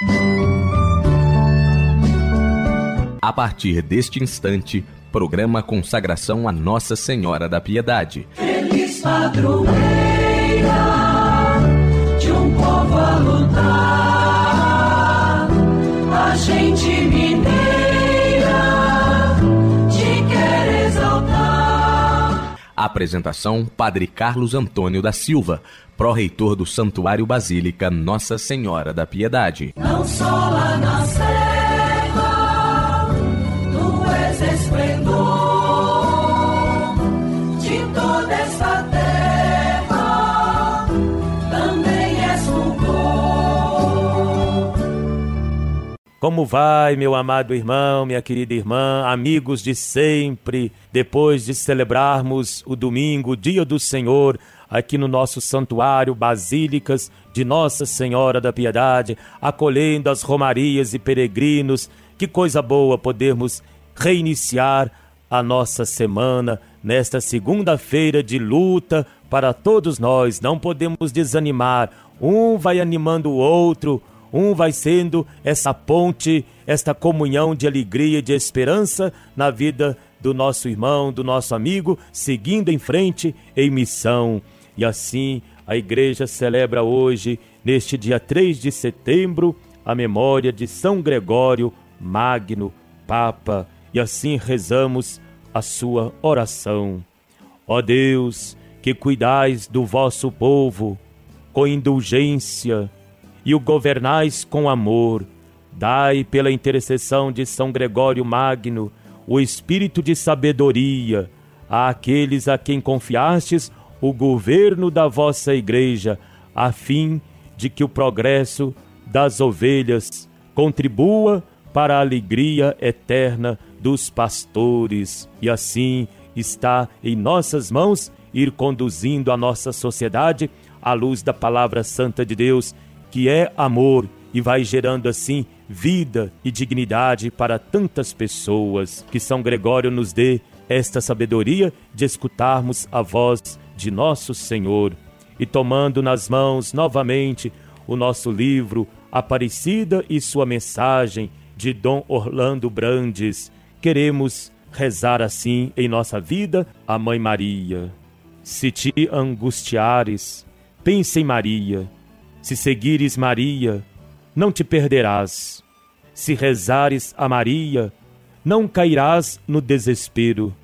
A partir deste instante, programa Consagração a Nossa Senhora da Piedade. Feliz padroeira de um povo a lutar, a gente mineira te quer exaltar. Apresentação: Padre Carlos Antônio da Silva, pró-reitor do Santuário Basílica Nossa Senhora da Piedade. Não só lá na serra, tu és esplendor de toda esta terra, também és fulgor. Como vai, meu amado irmão, minha querida irmã, amigos de sempre, depois de celebrarmos o domingo, o Dia do Senhor, aqui no nosso Santuário Basílicas de Nossa Senhora da Piedade, acolhendo as romarias e peregrinos. Que coisa boa podermos reiniciar a nossa semana nesta segunda-feira de luta para todos nós. Não podemos desanimar, um vai animando o outro, um vai sendo essa ponte, esta comunhão de alegria e de esperança na vida do nosso irmão, do nosso amigo, seguindo em frente em missão. E assim a igreja celebra hoje, neste dia 3 de setembro, a memória de São Gregório Magno, Papa, e assim rezamos a sua oração. Ó Deus, que cuidais do vosso povo com indulgência e o governais com amor, dai pela intercessão de São Gregório Magno o espírito de sabedoria àqueles a quem confiastes o governo da vossa igreja, a fim de que o progresso das ovelhas contribua para a alegria eterna dos pastores. E assim está em nossas mãos ir conduzindo a nossa sociedade à luz da palavra santa de Deus, que é amor, e vai gerando assim vida e dignidade para tantas pessoas. Que São Gregório nos dê esta sabedoria de escutarmos a voz de nosso Senhor. E tomando nas mãos novamente o nosso livro Aparecida e sua mensagem, de Dom Orlando Brandes, queremos rezar assim em nossa vida a Mãe Maria. Se te angustiares, pense em Maria. Se seguires Maria, não te perderás. Se rezares a Maria, não cairás no desespero.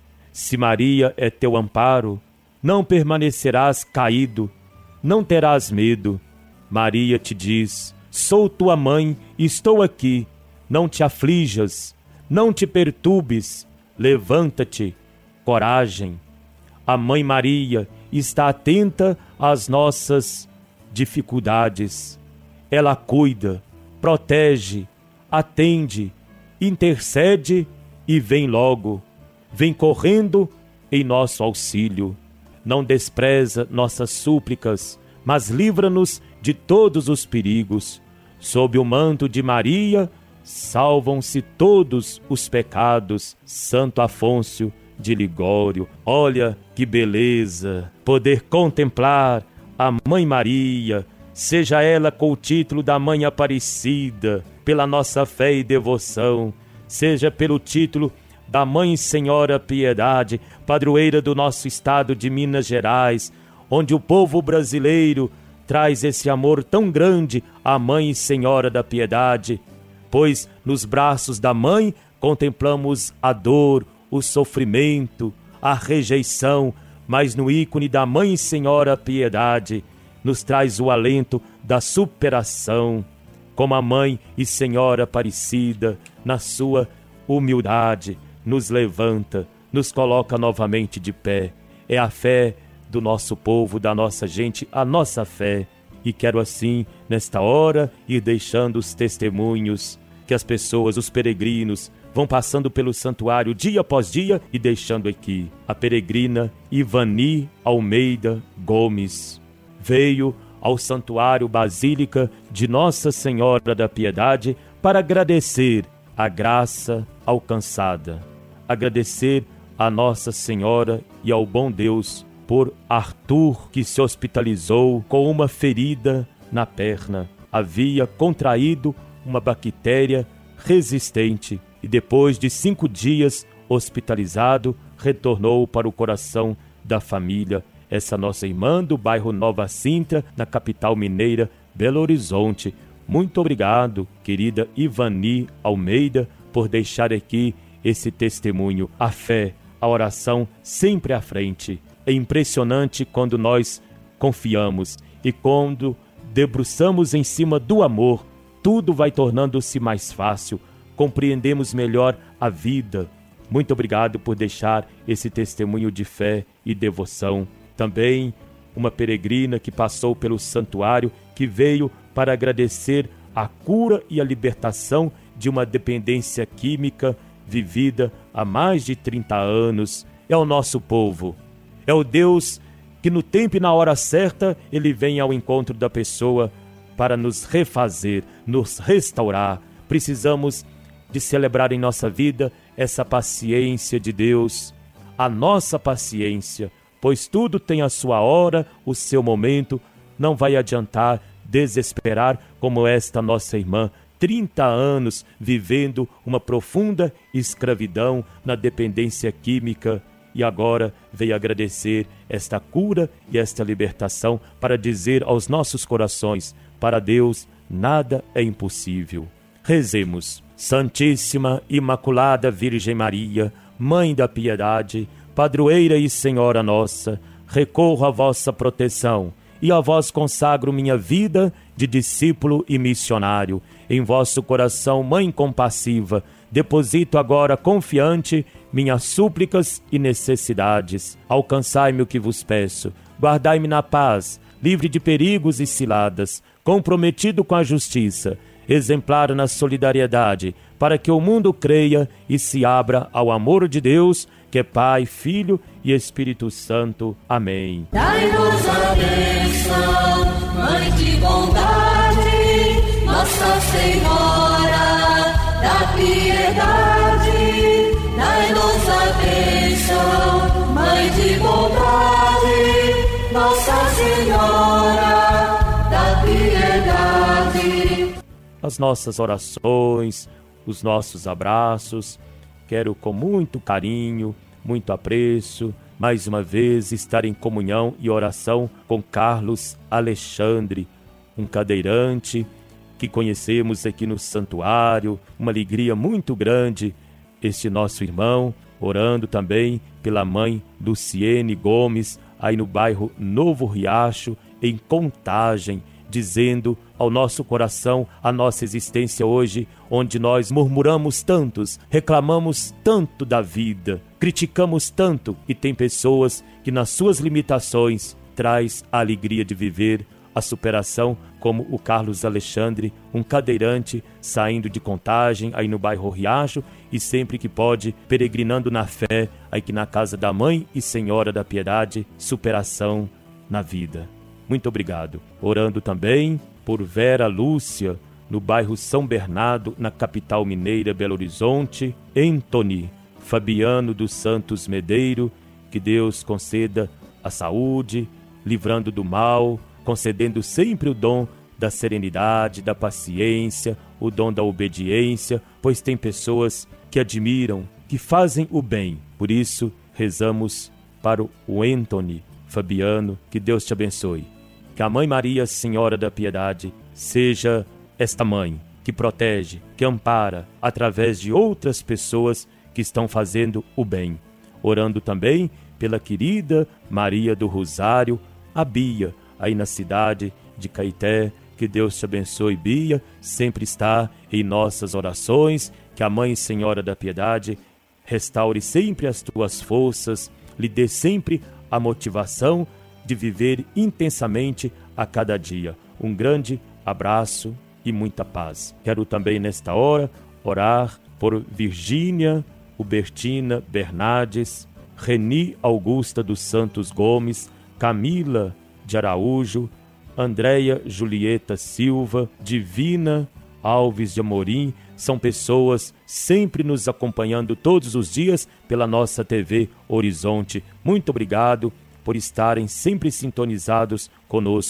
Se Maria é teu amparo, não permanecerás caído, não terás medo. Maria te diz: sou tua mãe, estou aqui, não te aflijas, não te perturbes, levanta-te, coragem. A Mãe Maria está atenta às nossas dificuldades. Ela cuida, protege, atende, intercede e vem logo, vem correndo em nosso auxílio. Não despreza nossas súplicas, mas livra-nos de todos os perigos. Sob o manto de Maria, salvam-se todos os pecados. Santo Afonso de Ligório. Olha que beleza poder contemplar a Mãe Maria, seja ela com o título da Mãe Aparecida, pela nossa fé e devoção, seja pelo título da Mãe Senhora Piedade, padroeira do nosso estado de Minas Gerais, onde o povo brasileiro traz esse amor tão grande à Mãe Senhora da Piedade, pois nos braços da Mãe contemplamos a dor, o sofrimento, a rejeição, mas no ícone da Mãe Senhora Piedade nos traz o alento da superação, como a Mãe e Senhora Aparecida, na sua humildade, nos levanta, nos coloca novamente de pé. É a fé do nosso povo, da nossa gente, a nossa fé. E quero assim, nesta hora, ir deixando os testemunhos que as pessoas, os peregrinos, vão passando pelo santuário dia após dia e deixando aqui. A peregrina Ivani Almeida Gomes veio ao Santuário Basílica de Nossa Senhora da Piedade para agradecer a graça alcançada, agradecer a Nossa Senhora e ao bom Deus por Arthur, que se hospitalizou com uma ferida na perna. havia contraído uma bactéria resistente e depois de 5 dias hospitalizado, retornou para o coração da família. Essa nossa irmã do bairro Nova Sintra, na capital mineira, Belo Horizonte. Muito obrigado, querida Ivani Almeida, por deixar aqui esse testemunho. A fé, a oração sempre à frente. É impressionante quando nós confiamos e quando debruçamos em cima do amor, tudo vai tornando-se mais fácil, compreendemos melhor a vida. Muito obrigado por deixar esse testemunho de fé e devoção. Também uma peregrina que passou pelo santuário, que veio para agradecer a cura e a libertação de uma dependência química vivida há mais de 30 anos. É o nosso povo, é o Deus que no tempo e na hora certa, Ele vem ao encontro da pessoa para nos refazer, nos restaurar. Precisamos de celebrar em nossa vida essa paciência de Deus, a nossa paciência, pois tudo tem a sua hora, o seu momento. Não vai adiantar desesperar como esta nossa irmã, 30 anos vivendo uma profunda escravidão na dependência química, e agora veio agradecer esta cura e esta libertação para dizer aos nossos corações: para Deus nada é impossível. Rezemos. Santíssima Imaculada Virgem Maria, Mãe da Piedade, Padroeira e Senhora nossa, recorro à vossa proteção e a vós consagro minha vida de discípulo e missionário. Em vosso coração, Mãe compassiva, deposito agora confiante minhas súplicas e necessidades. Alcançai-me o que vos peço, guardai-me na paz, livre de perigos e ciladas, comprometido com a justiça, exemplar na solidariedade, para que o mundo creia e se abra ao amor de Deus, que é Pai, Filho e Espírito Santo. Amém. Dai-nos a bênção, Mãe de bondade, Nossa Senhora da Piedade. Dai-nos a bênção, Mãe de bondade, Nossa Senhora da Piedade. As nossas orações, os nossos abraços, quero com muito carinho, muito apreço, mais uma vez estar em comunhão e oração com Carlos Alexandre, um cadeirante que conhecemos aqui no santuário. Uma alegria muito grande este nosso irmão, orando também pela mãe Luciene Gomes, aí no bairro Novo Riacho, em Contagem, dizendo ao nosso coração a nossa existência hoje, onde nós murmuramos tantos, reclamamos tanto da vida, criticamos tanto, e tem pessoas que nas suas limitações traz a alegria de viver, a superação, como o Carlos Alexandre, um cadeirante saindo de Contagem, aí no bairro Riacho, e sempre que pode, peregrinando na fé, aqui na casa da Mãe e Senhora da Piedade, superação na vida. Muito obrigado. Orando também por Vera Lúcia, no bairro São Bernardo, na capital mineira, Belo Horizonte. Antony Fabiano dos Santos Medeiro, que Deus conceda a saúde, livrando do mal, concedendo sempre o dom da serenidade, da paciência, o dom da obediência, pois tem pessoas que admiram, que fazem o bem. Por isso, rezamos para o Antony Fabiano, que Deus te abençoe. Que a Mãe Maria, Senhora da Piedade, seja esta mãe que protege, que ampara, através de outras pessoas que estão fazendo o bem. Orando também pela querida Maria do Rosário, a Bia, aí na cidade de Caeté. Que Deus te abençoe, Bia, sempre está em nossas orações. Que a Mãe Senhora da Piedade restaure sempre as tuas forças, lhe dê sempre a motivação de viver intensamente a cada dia. Um grande abraço e muita paz. Quero também nesta hora orar por Virgínia Hubertina Bernardes, Reni Augusta dos Santos Gomes, Camila de Araújo, Andréia Julieta Silva, Divina Alves de Amorim. São pessoas sempre nos acompanhando todos os dias pela nossa TV Horizonte. Muito obrigado por estarem sempre sintonizados conosco.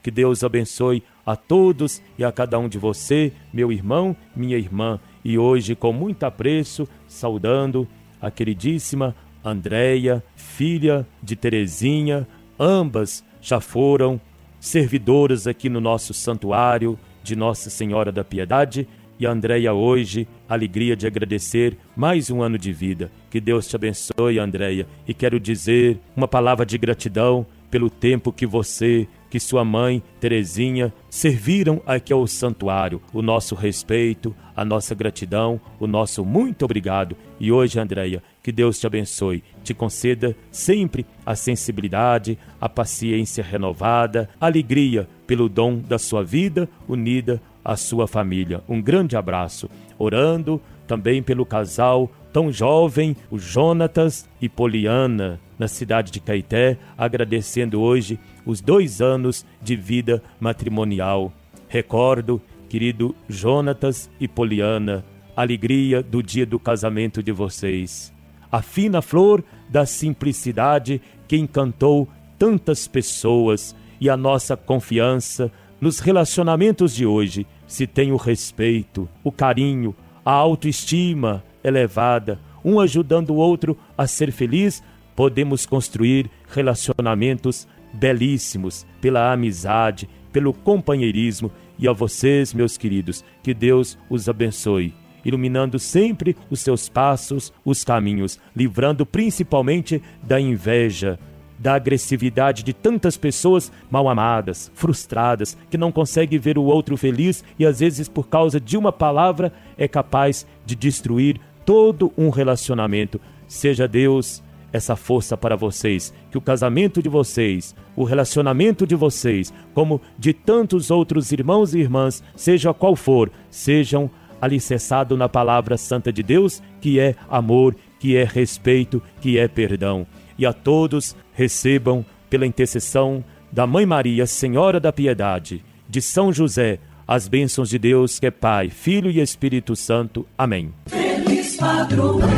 Que Deus abençoe a todos e a cada um de você, meu irmão, minha irmã. E hoje, com muito apreço, saudando a queridíssima Andréia, filha de Terezinha. Ambas já foram servidoras aqui no nosso santuário de Nossa Senhora da Piedade. E a Andréia hoje, alegria de agradecer mais um ano de vida. Que Deus te abençoe, Andréia. E quero dizer uma palavra de gratidão pelo tempo que você, que sua mãe, Terezinha, serviram aqui ao santuário. O nosso respeito, a nossa gratidão, o nosso muito obrigado. E hoje, Andréia, que Deus te abençoe, te conceda sempre a sensibilidade, a paciência renovada, a alegria pelo dom da sua vida unida à sua família. Um grande abraço. Orando também pelo casal tão jovem, o Jonatas e Poliana, na cidade de Caeté, agradecendo hoje os 2 anos de vida matrimonial. Recordo, querido Jonatas e Poliana, a alegria do dia do casamento de vocês. A fina flor da simplicidade que encantou tantas pessoas, e a nossa confiança nos relacionamentos de hoje se tem o respeito, o carinho, a autoestima elevada, um ajudando o outro a ser feliz, podemos construir relacionamentos belíssimos pela amizade, pelo companheirismo. E a vocês, meus queridos, que Deus os abençoe, iluminando sempre os seus passos, os caminhos, livrando principalmente da inveja, da agressividade de tantas pessoas mal amadas, frustradas, que não conseguem ver o outro feliz e às vezes por causa de uma palavra é capaz de destruir todo um relacionamento. Seja Deus essa força para vocês, que o casamento de vocês, o relacionamento de vocês, como de tantos outros irmãos e irmãs, seja qual for, sejam alicerçados na palavra santa de Deus, que é amor, que é respeito, que é perdão. E a todos recebam, pela intercessão da Mãe Maria, Senhora da Piedade, de São José, as bênçãos de Deus, que é Pai, Filho e Espírito Santo. Amém. Feliz padroeira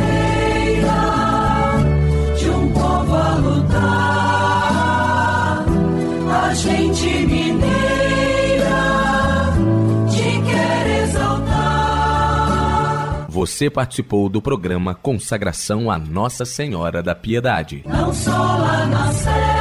de um povo a lutar, a gente mineira te quer exaltar. Você participou do programa Consagração a Nossa Senhora da Piedade. Não só lá na Sé